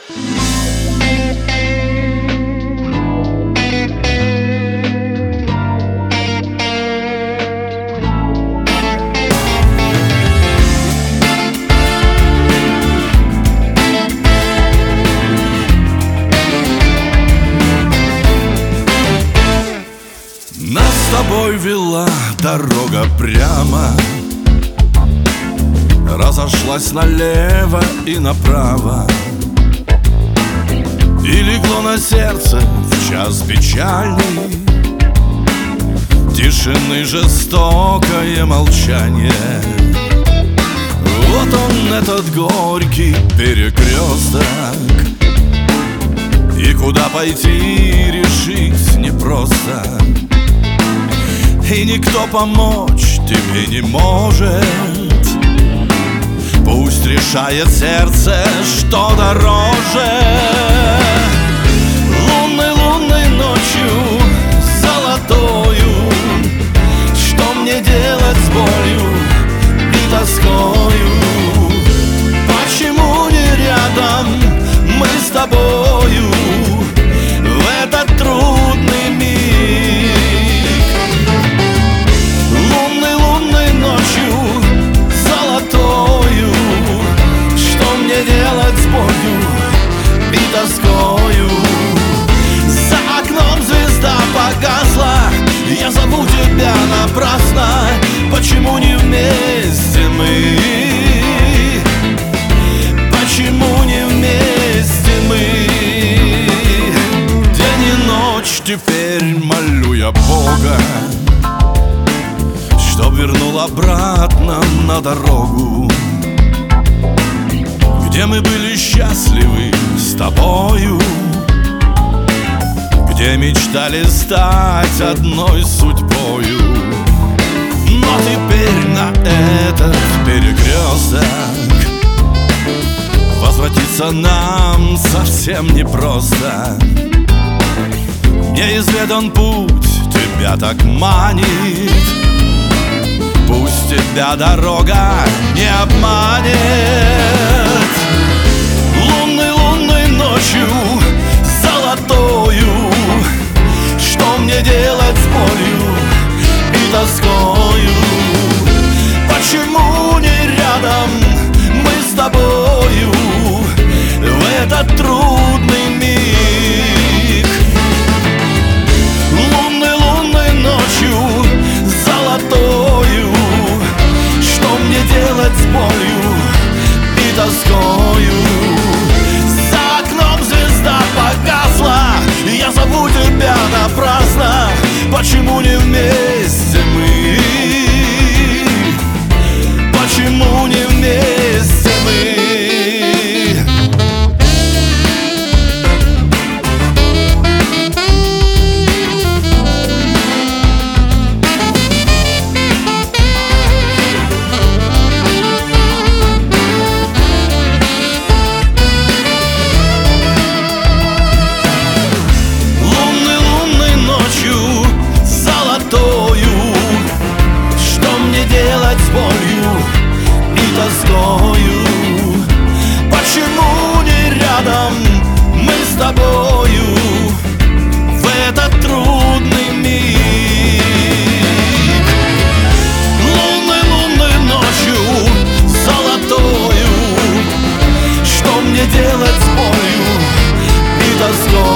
Нас с тобой вела дорога прямо, разошлась налево и направо, и легло на сердце в час печальный тишины жестокое молчание. Вот он, этот горький перекресток, и куда пойти решить непросто. И никто помочь тебе не может. Пусть решает сердце, что дороже. Лунной, лунной ночью золотою, что мне делать с болью и тоскою? Почему не рядом мы с тобою в этот трудный миг? Делать с болью и тоскою. За окном звезда погасла, я зову тебя напрасно. Почему не вместе мы? Почему не вместе мы? День и ночь теперь молю я Бога, чтоб вернул обратно на дорогу, где мы были счастливы с тобою, где мечтали стать одной судьбою. Но теперь на этот перекресток возвратиться нам совсем непросто. Неизведан путь, тебя так манит, пусть тебя дорога не обманет. Лунной, лунной ночью золотою, что мне делать с болью и тоскою? Почему не рядом мы с тобою в этот трудный миг? Лунной, лунной ночью золотою, что мне делать с болью и тоскою? За окном звезда погасла, я зову тебя напрасно. Почему не вместе мы? Почему не вместе мы? Делать с болью и тоскою? Почему не рядом мы с тобою в этот трудный миг? Лунной, лунной ночью золотою, что мне делать с болью и тоскою?